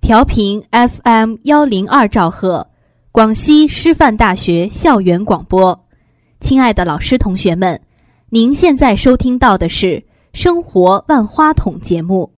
调频 FM102兆赫，广西师范大学校园广播。亲爱的老师同学们，您现在收听到的是生活万花筒节目。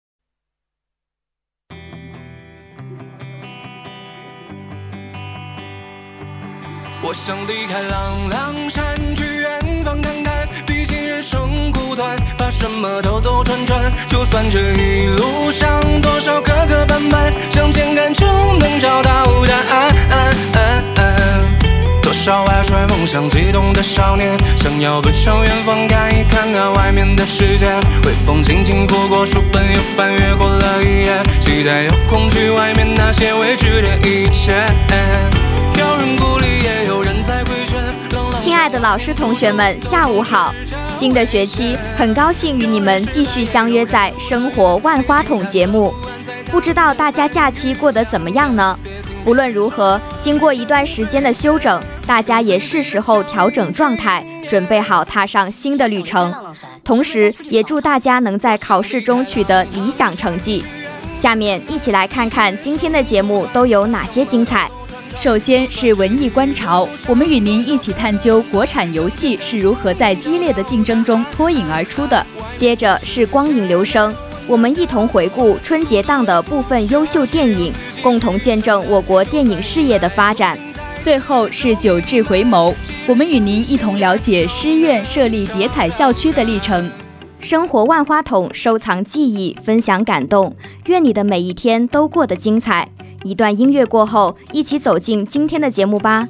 我想离开朗朗山，去远方看看，毕竟人生苦短，把什么兜兜转转，就算这一路上多少磕磕绊绊，向前看就能找到答案。多少爱揣梦想激动的少年，想要奔向远方看一看外面的世界，微风轻轻拂过书本，又翻越过了一页，期待又恐惧外面那些未知的一切。有人鼓励，也有人在规劝。 亲爱的老师同学们，下午好！新的学期，很高兴与你们继续相约在生活万花筒节目。不知道大家假期过得怎么样呢？无论如何，经过一段时间的休整，大家也是时候调整状态，准备好踏上新的旅程。同时，也祝大家能在考试中取得理想成绩。下面一起来看看今天的节目都有哪些精彩。 首先是文艺观潮，我们与您一起探究国产游戏是如何在激烈的竞争中脱颖而出的。 接着是光影留声，我们一同回顾春节档的部分优秀电影，共同见证我国电影事业的发展。 最后是九智回眸，我们与您一同了解师院设立叠彩校区的历程。 生活万花筒，收藏记忆，分享感动，愿你的每一天都过得精彩。一段音乐过后，一起走进今天的节目吧。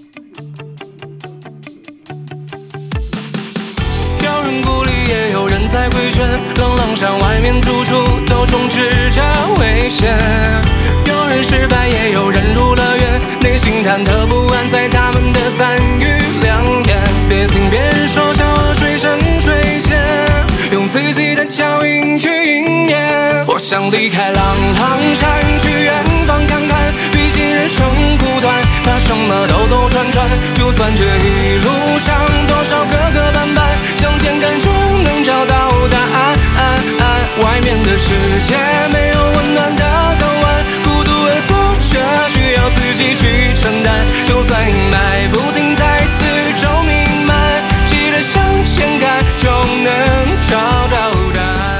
有人鼓励，也有人在规劝，朗朗山外面处处都充斥着危险。有人失败，也有人入了园，内心忐忑不安，在他们的三语两言。别听别人说笑我水深水浅，用自己的脚印去迎接。我想离开朗朗山，去远方看看，毕竟人生苦短，把什么兜兜转转，就算这一路上多少磕磕绊绊，向前看就能找到答案。外面的世界没有温暖的港湾，孤独和挫折需要自己去承担，就算阴霾不停在四周弥漫，记得向前看就能找到答案。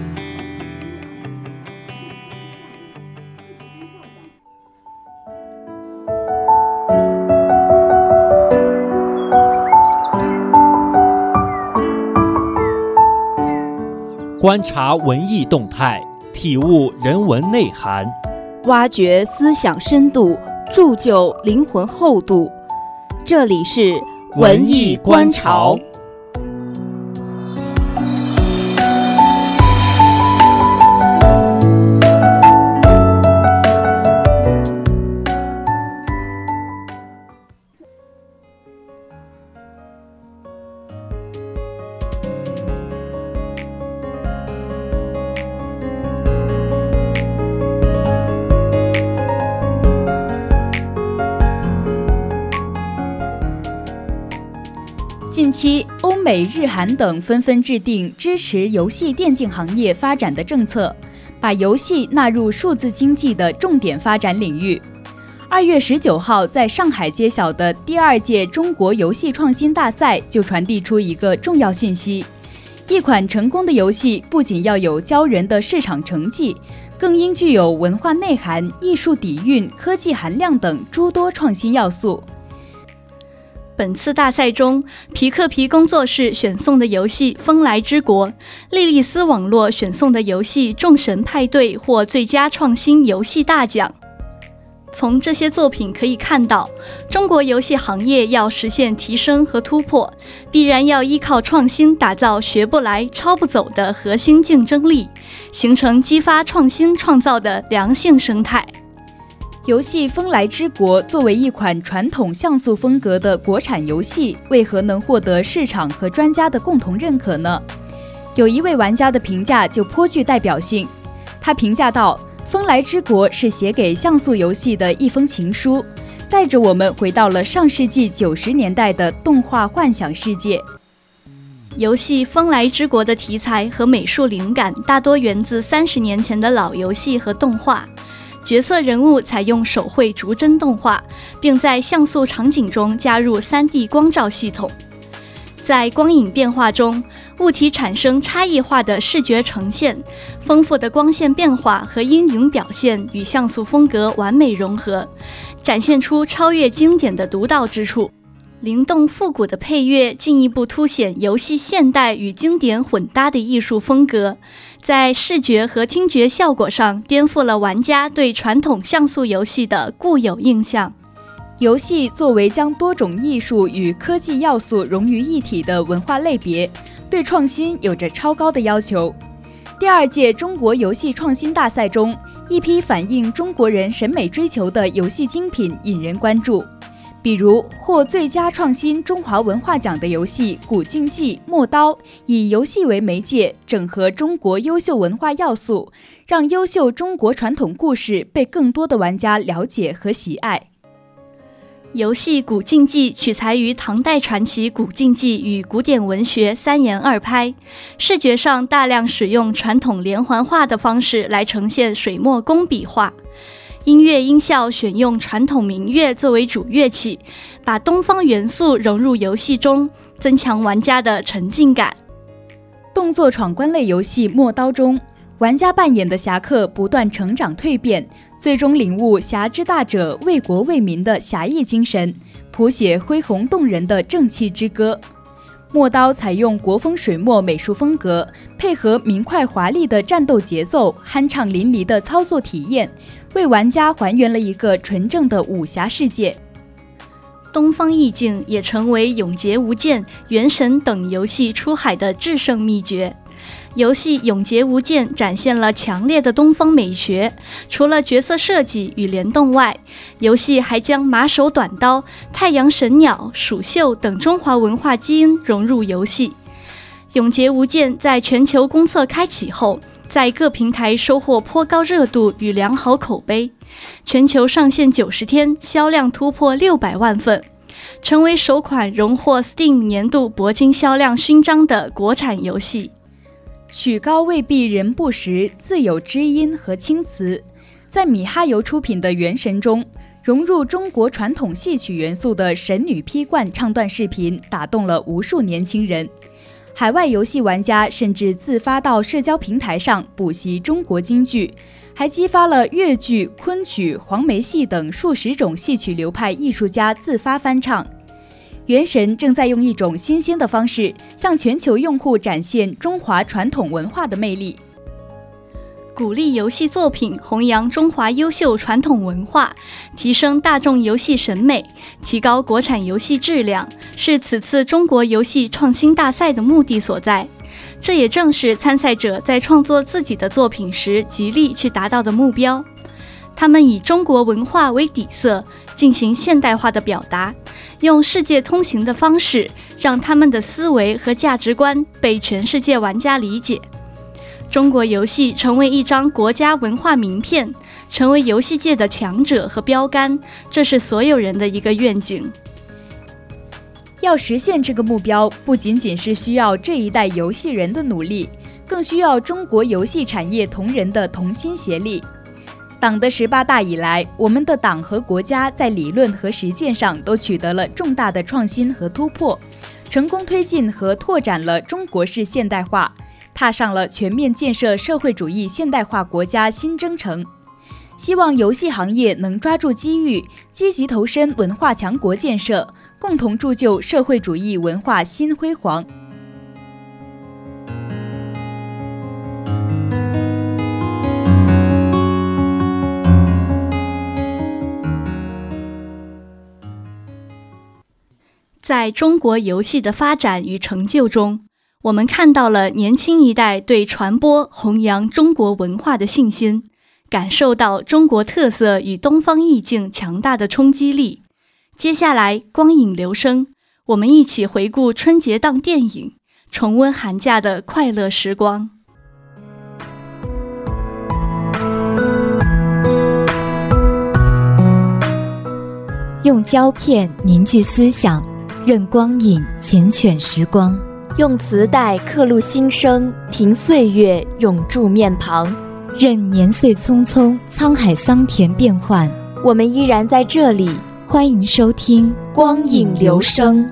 观察文艺动态，体悟人文内涵， 挖掘思想深度，铸就灵魂厚度。这里是文艺观潮。 近期，欧美、日韩等纷纷制定支持游戏电竞行业发展的政策，把游戏纳入数字经济的重点发展领域。2月19号在上海揭晓的第2届中国游戏创新大赛就传递出一个重要信息：一款成功的游戏不仅要有骄人的市场成绩，更应具有文化内涵、艺术底蕴、科技含量等诸多创新要素。 本次大赛中，皮克皮工作室选送的游戏《风来之国》，莉莉丝网络选送的游戏《众神派对》获最佳创新游戏大奖。从这些作品可以看到，中国游戏行业要实现提升和突破，必然要依靠创新打造学不来、抄不走的核心竞争力，形成激发创新创造的良性生态。 游戏《风来之国》作为一款传统像素风格的国产游戏，为何能获得市场和专家的共同认可呢？有一位玩家的评价就颇具代表性，他评价道：“风来之国是写给像素游戏的一封情书，带着我们回到了上世纪90年代的动画幻想世界。” 游戏《风来之国》的题材和美术灵感大多源自30年前的老游戏和动画。 角色人物采用手绘逐帧动画，并在像素场景中加入 3D 光照系统。在光影变化中，物体产生差异化的视觉呈现，丰富的光线变化和阴影表现与像素风格完美融合，展现出超越经典的独到之处。灵动复古的配乐进一步凸显游戏现代与经典混搭的艺术风格，在视觉和听觉效果上颠覆了玩家对传统像素游戏的固有印象。 游戏作为将多种艺术与科技要素融于一体的文化类别，对创新有着超高的要求。第2届中国游戏创新大赛中，一批反映中国人审美追求的游戏精品引人关注。比如获最佳创新中华文化奖的游戏《古竞技陌刀》，以游戏为媒介，整合中国优秀文化要素，让优秀中国传统故事被更多的玩家了解和喜爱。 游戏《古竞技》取材于唐代传奇《古竞技》与古典文学3言2拍，视觉上大量使用传统连环画的方式来呈现水墨工笔画。音乐音效选用传统民乐作为主乐器，把东方元素融入游戏中，增强玩家的沉浸感。 动作闯关类游戏《陌刀》中，玩家扮演的侠客不断成长蜕变，最终领悟侠之大者为国为民的侠义精神，谱写恢宏动人的正气之歌。陌刀采用国风水墨美术风格，配合明快华丽的战斗节奏，酣畅淋漓的操作体验，为玩家还原了一个纯正的武侠世界。 东方意境也成为永劫无间、原神等游戏出海的制胜秘诀。游戏《永劫无间》展现了强烈的东方美学，除了角色设计与联动外，游戏还将马首短刀、太阳神鸟、蜀绣等中华文化基因融入游戏。《永劫无间》在全球公测开启后，在各平台收获颇高热度与良好口碑，全球上线90天，销量突破600万份，成为首款荣获 Steam 年度铂金销量勋章的国产游戏。 曲高未必人不识，自有知音和青词。在米哈游出品的《原神》中，融入中国传统戏曲元素的神女劈冠唱段视频打动了无数年轻人。海外游戏玩家甚至自发到社交平台上补习中国京剧，还激发了越剧、昆曲、黄梅戏等数十种戏曲流派艺术家自发翻唱。原神正在用一种新鲜的方式向全球用户展现中华传统文化的魅力， 鼓励游戏作品弘扬中华优秀传统文化，提升大众游戏审美，提高国产游戏质量，是此次中国游戏创新大赛的目的所在。这也正是参赛者在创作自己的作品时极力去达到的目标。他们以中国文化为底色，进行现代化的表达，用世界通行的方式，让他们的思维和价值观被全世界玩家理解。中国游戏成为一张国家文化名片，成为游戏界的强者和标杆，这是所有人的一个愿景。 要实现这个目标，不仅仅是需要这一代游戏人的努力，更需要中国游戏产业同仁的同心协力。党的18大以来，我们的党和国家在理论和实践上都取得了重大的创新和突破，成功推进和拓展了中国式现代化，踏上了全面建设社会主义现代化国家新征程。希望游戏行业能抓住机遇，积极投身文化强国建设，共同铸就社会主义文化新辉煌。 在中国游戏的发展与成就中，我们看到了年轻一代对传播、弘扬中国文化的信心，感受到中国特色与东方意境强大的冲击力。接下来，光影流声，我们一起回顾春节档电影，重温寒假的快乐时光。 用胶片凝聚思想，任光影缱绻时光； 用磁带刻录心声，凭岁月永驻面庞； 任年岁匆匆，沧海桑田变幻， 我们依然在这里。 欢迎收听光影留声。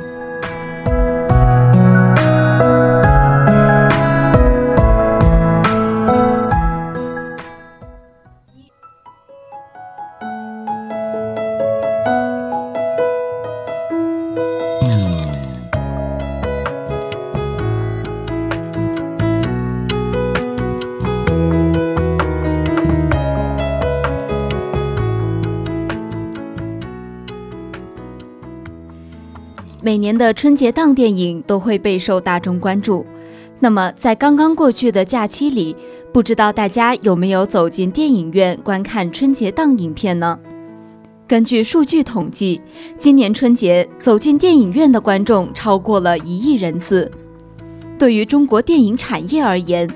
每年的春节档电影都会备受大众关注。那么在刚刚过去的假期里，不知道大家有没有走进电影院观看春节档影片呢？根据数据统计，今年春节走进电影院的观众超过了1亿人次。对于中国电影产业而言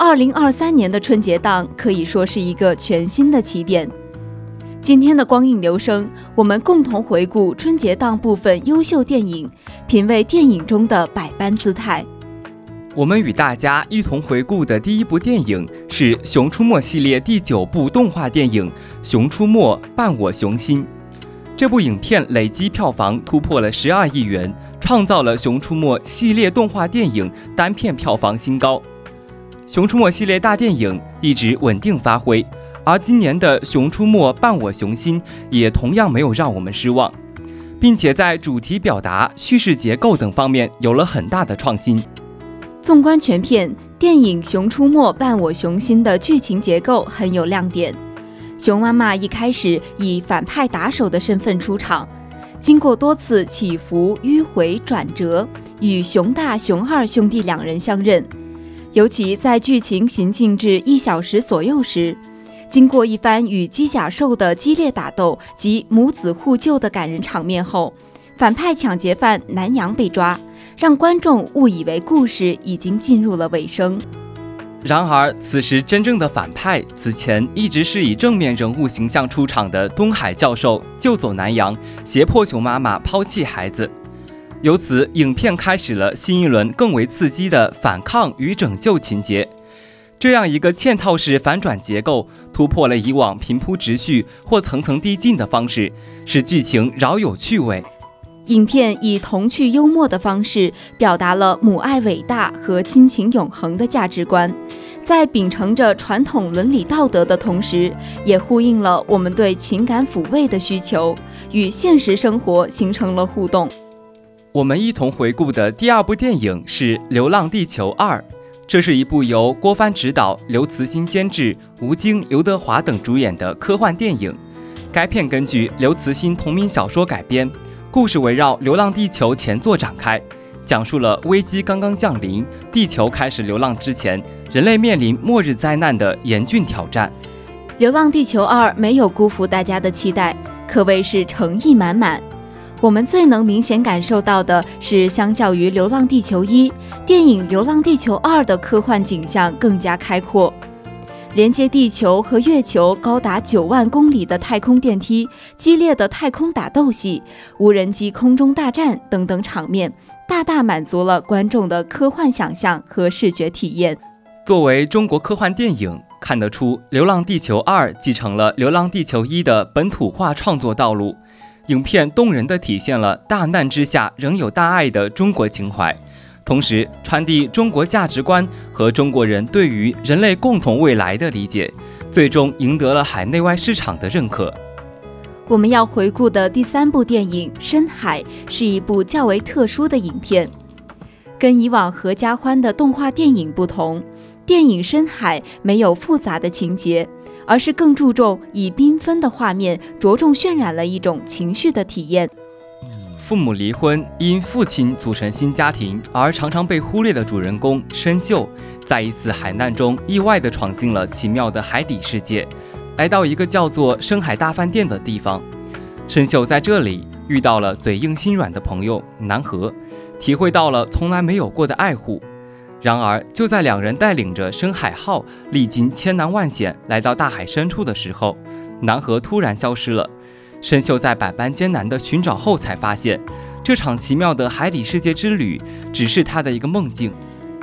，2023年的春节档可以说是一个全新的起点。今天的光影留声，我们共同回顾春节档部分优秀电影，品味电影中的百般姿态。 我们与大家一同回顾的第一部电影是《熊出没》系列第9部动画电影《熊出没伴我熊心》。这部影片累计票房突破了12亿元，创造了《熊出没》系列动画电影单片票房新高。《熊出没》系列大电影一直稳定发挥，而今年的《熊出没伴我熊心》也同样没有让我们失望，并且在主题表达、叙事结构等方面有了很大的创新。 纵观全片，电影《熊出没伴我熊心》的剧情结构很有亮点。熊妈妈一开始以反派打手的身份出场，经过多次起伏、迂回、转折，与熊大、熊二兄弟2人相认。尤其在剧情行进至1小时左右时，经过一番与机甲兽的激烈打斗及母子互救的感人场面后，反派抢劫犯南阳被抓，让观众误以为故事已经进入了尾声。 然而，此时真正的反派此前一直是以正面人物形象出场的东海教授救走南阳，胁迫熊妈妈抛弃孩子。由此，影片开始了新一轮更为刺激的反抗与拯救情节。这样一个嵌套式反转结构，突破了以往平铺直叙或层层递进的方式，使剧情饶有趣味。 影片以童趣幽默的方式表达了母爱伟大和亲情永恒的价值观，在秉承着传统伦理道德的同时，也呼应了我们对情感抚慰的需求，与现实生活形成了互动。 我们一同回顾的第2部电影是《流浪地球2》，这是一部由郭帆执导、刘慈欣监制、吴京、刘德华等主演的科幻电影。该片根据刘慈欣同名小说改编，故事围绕《流浪地球》前作展开，讲述了危机刚刚降临，地球开始流浪之前，人类面临末日灾难的严峻挑战。 《流浪地球2》没有辜负大家的期待，可谓是诚意满满。我们最能明显感受到的是，相较于《流浪地球1》，电影《流浪地球2》的科幻景象更加开阔。连接地球和月球高达9万公里的太空电梯、激烈的太空打斗戏、无人机空中大战等等场面，大大满足了观众的科幻想象和视觉体验。 作为中国科幻电影，看得出《流浪地球2》继承了《流浪地球1》的本土化创作道路。影片动人地体现了大难之下仍有大爱的中国情怀，同时传递中国价值观和中国人对于人类共同未来的理解，最终赢得了海内外市场的认可。 我们要回顾的第3部电影《深海》是一部较为特殊的影片。跟以往合家欢的动画电影不同，电影《深海》没有复杂的情节，而是更注重以缤纷的画面着重渲染了一种情绪的体验。 父母离婚，因父亲组成新家庭而常常被忽略的主人公申秀，在一次海难中意外地闯进了奇妙的海底世界，来到一个叫做深海大饭店的地方。申秀在这里遇到了嘴硬心软的朋友南河，体会到了从来没有过的爱护。然而就在2人带领着深海号历经千难万险来到大海深处的时候，南河突然消失了。申秀在百般艰难的寻找后才发现，这场奇妙的海底世界之旅只是他的一个梦境。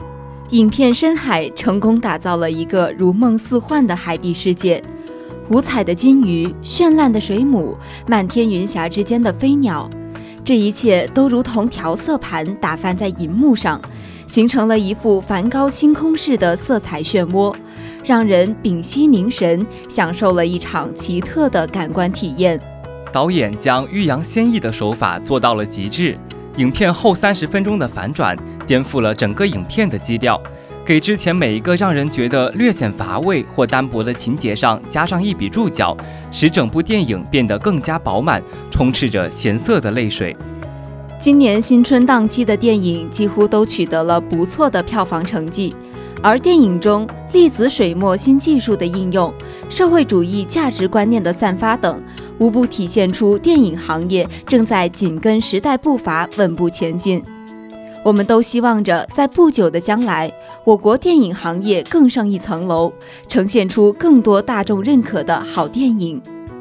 影片《深海》成功打造了一个如梦似幻的海底世界，五彩的金鱼、绚烂的水母、漫天云霞之间的飞鸟，这一切都如同调色盘打翻在银幕上，形成了一幅梵高星空式的色彩漩涡，让人屏息凝神，享受了一场奇特的感官体验。 导演将欲扬先抑的手法做到了极致，影片后30分钟的反转颠覆了整个影片的基调，给之前每一个让人觉得略显乏味或单薄的情节上加上一笔注脚，使整部电影变得更加饱满，充斥着咸涩的泪水。 今年新春档期的电影几乎都取得了不错的票房成绩，而电影中粒子水墨新技术的应用、社会主义价值观念的散发等，无不体现出电影行业正在紧跟时代步伐稳步前进。我们都希望着在不久的将来，我国电影行业更上一层楼，呈现出更多大众认可的好电影。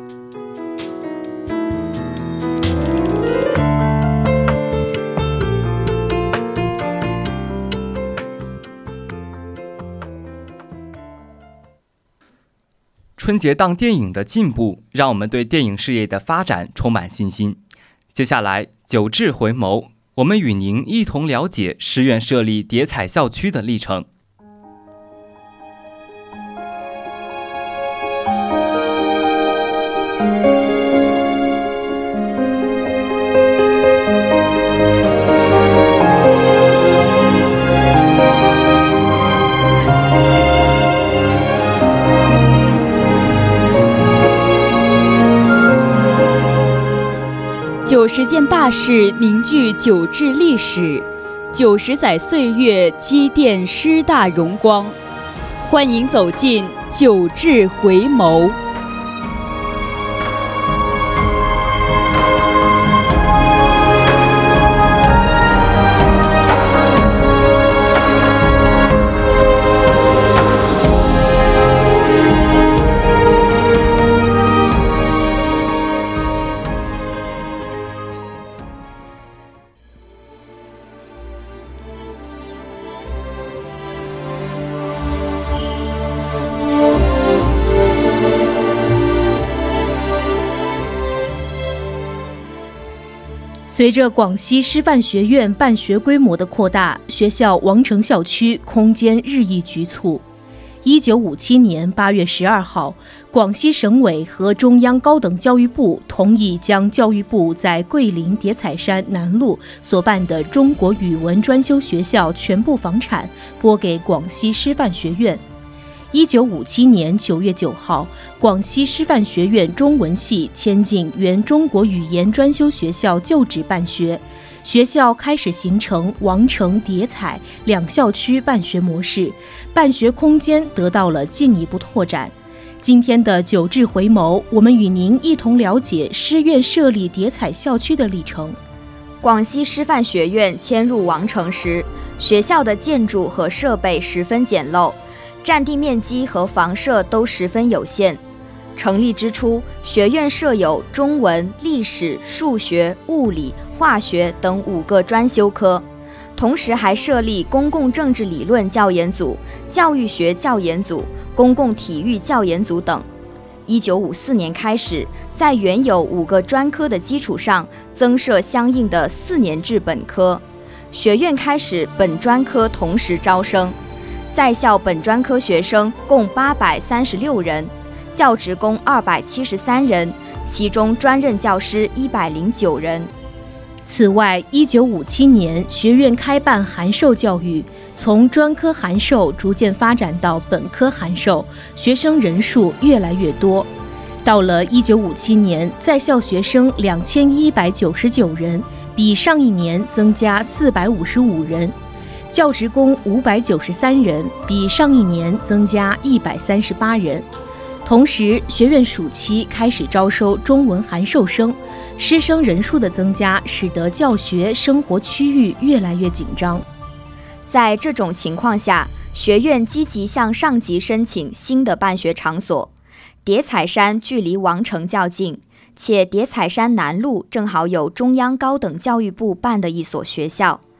春节档电影的进步，让我们对电影事业的发展充满信心。接下来，久志回眸，我们与您一同了解师院设立叠彩校区的历程。 90件大事凝聚久志历史，90载岁月积淀师大荣光。欢迎走进久志回眸。 随着广西师范学院办学规模的扩大，学校王城校区空间日益局促。1957年8月12号，广西省委和中央高等教育部同意将教育部在桂林叠彩山南路所办的中国语文专修学校全部房产拨给广西师范学院。1957年9月9号，广西师范学院中文系迁进原中国语言专修学校旧址办学，学校开始形成王城叠彩两校区办学模式，办学空间得到了进一步拓展。今天的久志回眸，我们与您一同了解师院设立叠彩校区的历程。 广西师范学院迁入王城时，学校的建筑和设备十分简陋，占地面积和房舍都十分有限。成立之初，学院设有中文、历史、数学、物理、化学等5个专修科，同时还设立公共政治理论教研组、教育学教研组、公共体育教研组等。1954年开始，在原有5个专科的基础上，增设相应的4年制本科。学院开始本专科同时招生，在校本专科学生共836人，教职工273人，其中专任教师109人。 此外，1957年学院开办函授教育，从专科函授逐渐发展到本科函授，学生人数越来越多。到了1957年，在校学生2199人，比上一年增加455人。教职工593人，比上一年增加138人。同时，学院暑期开始招收中文函授生，师生人数的增加使得教学生活区域越来越紧张。 在这种情况下，学院积极向上级申请新的办学场所。叠彩山距离王城较近，且叠彩山南路正好有中央高等教育部办的一所学校。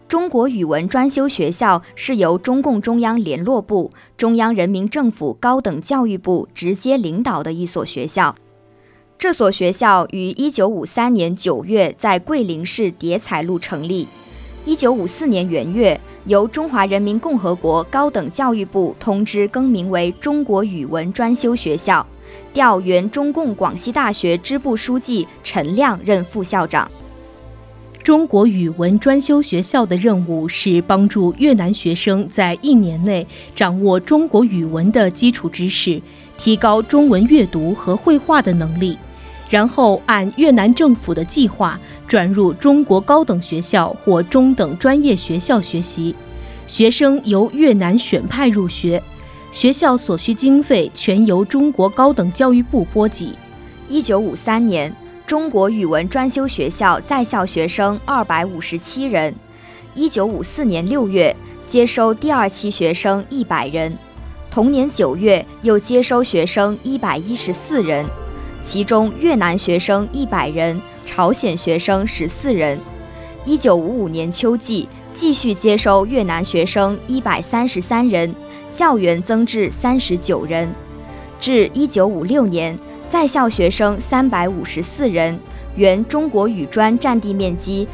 中国语文专修学校是由中共中央联络部、中央人民政府高等教育部直接领导的一所学校。这所学校于1953年9月在桂林市迭彩路成立。1954年元月，由中华人民共和国高等教育部通知更名为中国语文专修学校，调原中共广西大学支部书记陈亮任副校长。 中国语文专修学校的任务是帮助越南学生在1年内掌握中国语文的基础知识，提高中文阅读和绘画的能力，然后按越南政府的计划转入中国高等学校或中等专业学校学习。学生由越南选派入学，学校所需经费全由中国高等教育部拨给。 1953年，中国语文专修学校在校学生257人。1954年6月，接收第2期学生100人。同年9月，又接收学生114人，其中越南学生100人，朝鲜学生14人。1955年秋季，继续接收越南学生133人，教员增至39人。至1956年，在校学生354人，原中国语专占地面积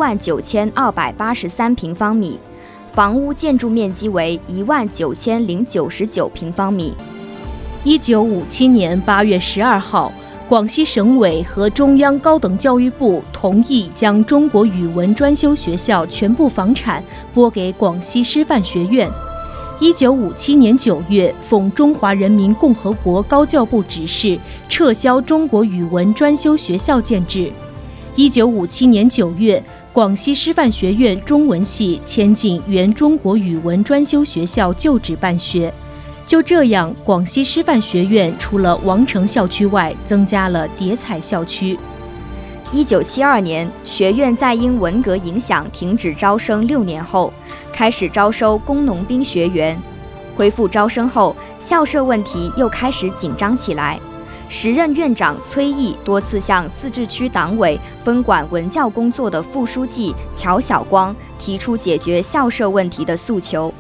39283平方米，房屋建筑面积为19099平方米。 1957年8月12号，广西省委和中央高等教育部同意将中国语文专修学校全部房产拨给广西师范学院。1957年9月，奉中华人民共和国高教部指示，撤销中国语文专修学校建制。1957年9月，广西师范学院中文系迁进原中国语文专修学校旧址办学。就这样，广西师范学院除了王城校区外，增加了迭彩校区。 1972年，学院在因文革影响停止招生6年后，开始招收工农兵学员。恢复招生后，校舍问题又开始紧张起来。时任院长崔毅多次向自治区党委分管文教工作的副书记乔晓光提出解决校舍问题的诉求。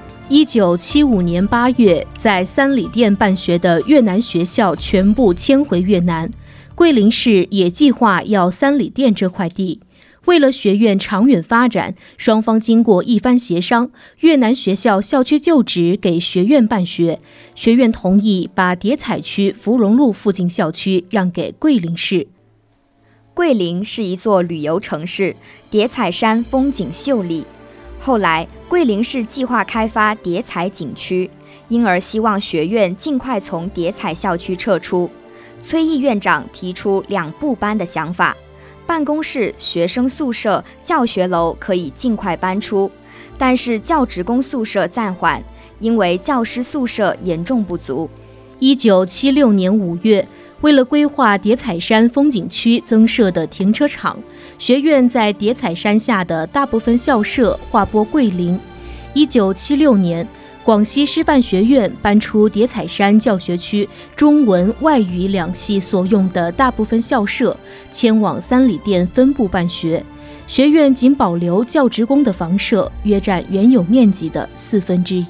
1975年8月，在三里店办学的越南学校全部迁回越南。桂林市也计划要三里店这块地。为了学院长远发展，双方经过一番协商，越南学校校区旧址给学院办学，学院同意把迭彩区芙蓉路附近校区让给桂林市。 桂林是一座旅游城市，迭彩山风景秀丽。后来，桂林市计划开发迭彩景区，因而希望学院尽快从迭彩校区撤出。崔毅院长提出2部班的想法，办公室、学生宿舍、教学楼可以尽快搬出，但是教职工宿舍暂缓，因为教师宿舍严重不足。 1976年5月，为了规划迭彩山风景区增设的停车场，学院在迭彩山下的大部分校舍划拨桂林。1976年，广西师范学院搬出迭彩山教学区中文、外语2系所用的大部分校舍，迁往三里店分部办学。学院仅保留教职工的房舍，约占原有面积的1/4。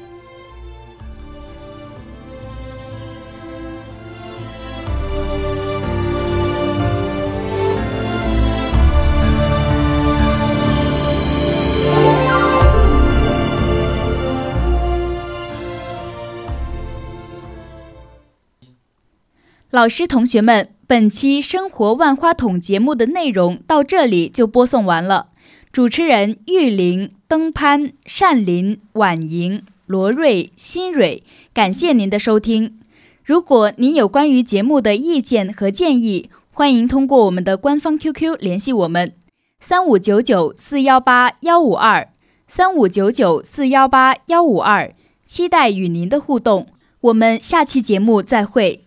老师同学们，本期生活万花筒节目的内容到这里就播送完了。主持人玉玲、登攀、单林、婉莹、罗瑞、新蕊，感谢您的收听。如果您有关于节目的意见和建议，欢迎通过我们的官方 QQ 联系我们，3599418152，3599418152，期待与您的互动。我们下期节目再会。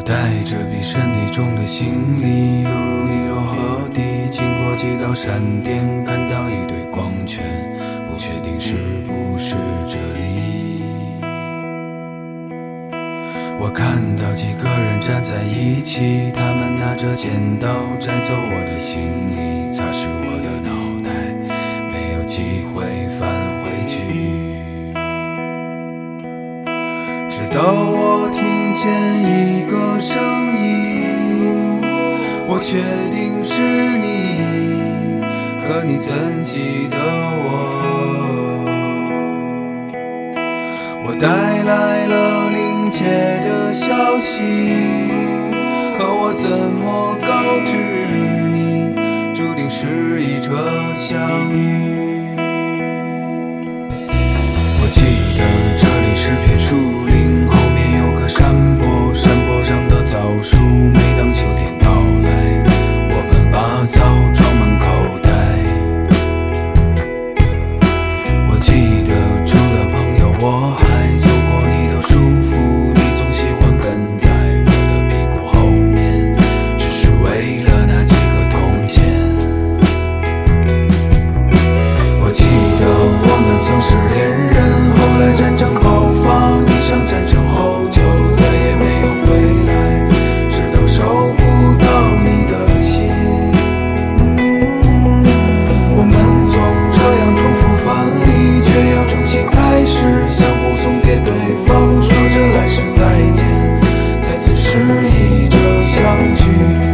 带着比身体重的行李，犹如尼罗河底，经过几道闪电，看到一堆光圈，不确定是不是这里。我看到几个人站在一起，他们拿着剪刀摘走我的行李，擦拭我的脑袋，没有机会返回去。直到我听见一个声音，我确定是你，可你怎记得我？我带来了临界的消息，可我怎么告知你，注定是一场相遇。我记得这里是片树林，后面有个山坡，山坡上的枣树，每当秋天到来，我们把枣装满口袋。我记得除了朋友，我还做过你的束缚，你总喜欢跟在我的屁股后面，只是为了那几个铜钱。我记得我们曾是恋人，后来战争爆发，一场战争后就再也没有回来，直到收不到你的心。我们总这样重复犯例，却要重新开始，相互送别对方，说着来世再见，再次示意着相聚。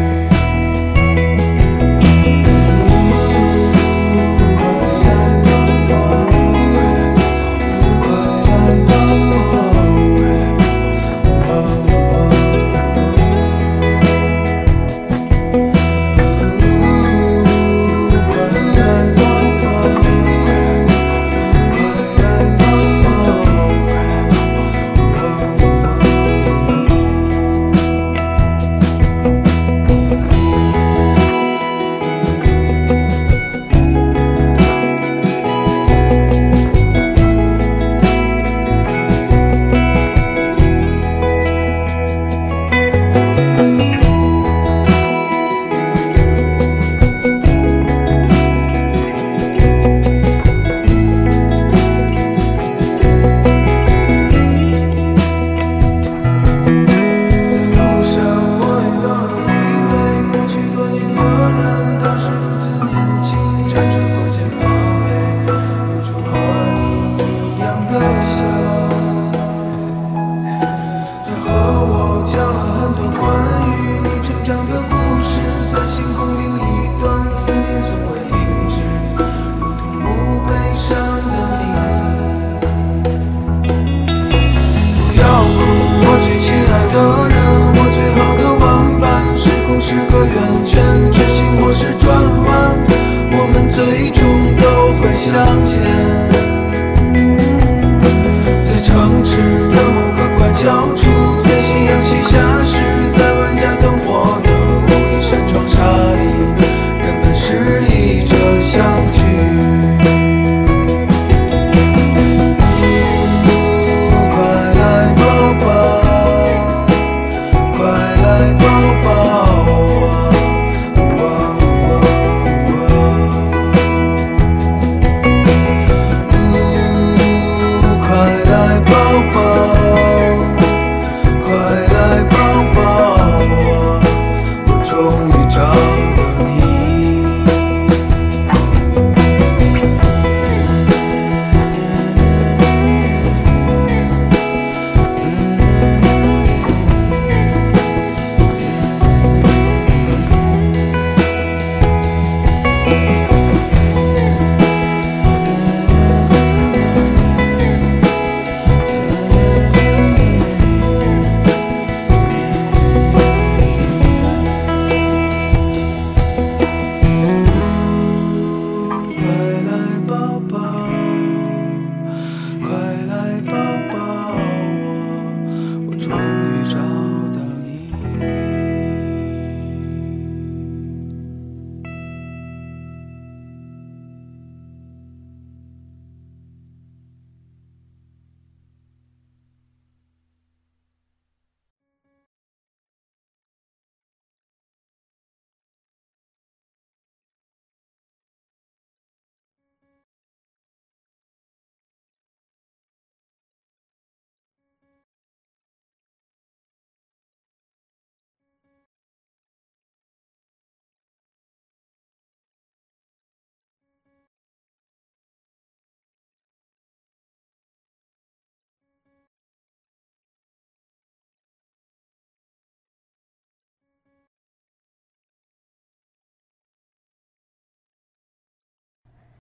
相见，在城池的某个拐角处。